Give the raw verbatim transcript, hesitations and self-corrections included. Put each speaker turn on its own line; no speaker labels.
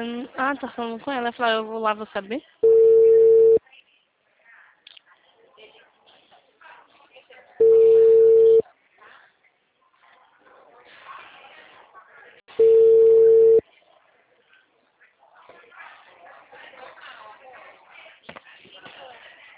Hum, ah, tá falando com ela. Ela falou, eu vou lá, vou saber.